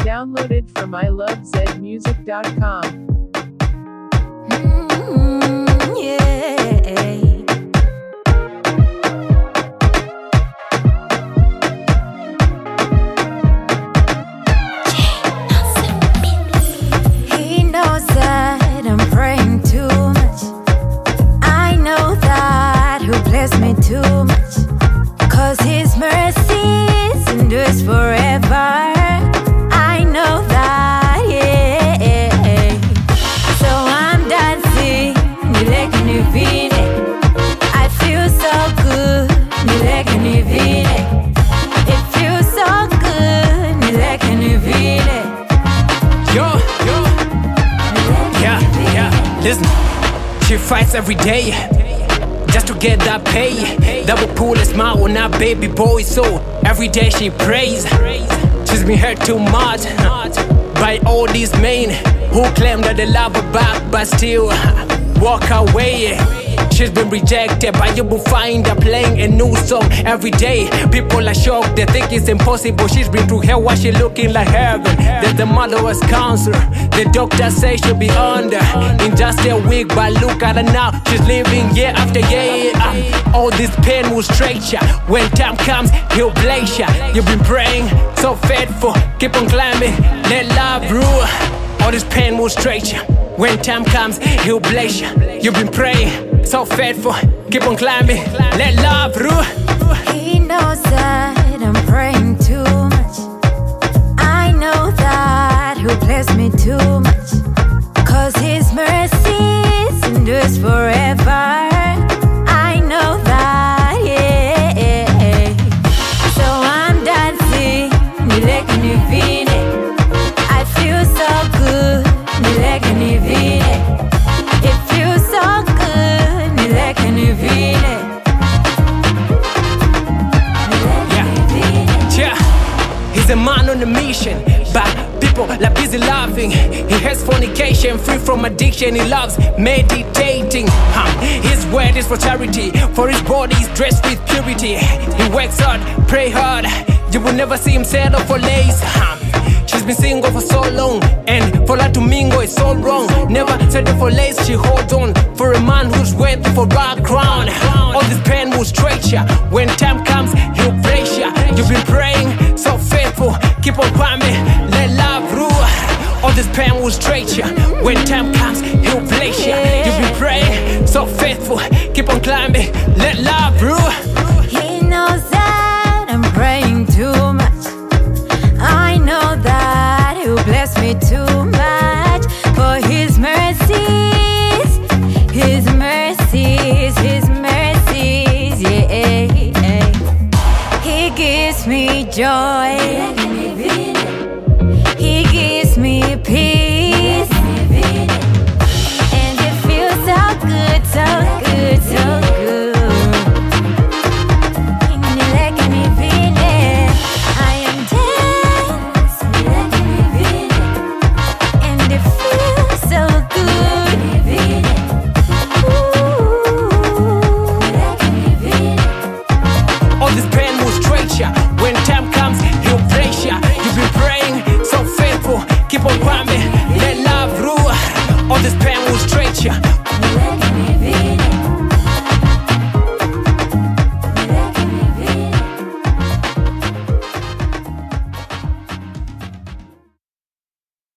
Downloaded from ilovezmusic.com. Yeah. He knows that I'm praying too much. I know that He'll bless me too much. 'Cause His mercies endures forever. I know that, yeah. So I'm dancing, nilekeni vile. I feel so good, nilekeni vile. It feels so good, nilekeni vile. Yo, yeah, listen. She fights every day just to get that pay. That will pull a smile on our baby boy. So every day she prays. She's been hurt too much by all these men who claim that they love her back but still walk away. She's been rejected, but you will find her playing a new song every day. People are shocked, they think it's impossible. She's been through hell, why she looking like heaven? Then the mother was cancer. The doctor say she'll be under in just a week, but look at her now. She's living year after year. All this pain will stretch ya. When time comes, He'll bless ya. You've been praying, so faithful, keep on climbing, let love rule. All this pain will stretch ya. When time comes, He'll bless ya. You've been praying, so faithful, keep on climbing, let love rule. He knows that I'm praying too much. I know that He'll bless me too much. 'Cause His mercies endures forever. I know that, yeah. So I'm dancing, nilekeni vile. I feel so good, nilekeni vile. It feels so good, nilekeni vile. Yeah, he's a man on a mission, but people are busy laughing. He has fornication, free from addiction. He loves meditating. His word is for charity, for his body is dressed with purity. He works hard, pray hard. You will never see him settle for lace. She's been single for so long, and for her to mingle is so wrong. Never settle for lace, she holds on for a man who's waiting for background. All this pain will stretch ya. When time comes, He'll bless ya. You've been praying, so faithful, keep on climbing, let love rule. All this pain will stretch ya. When time comes, He'll bless ya. You've been praying, so faithful, keep on climbing, let love rule.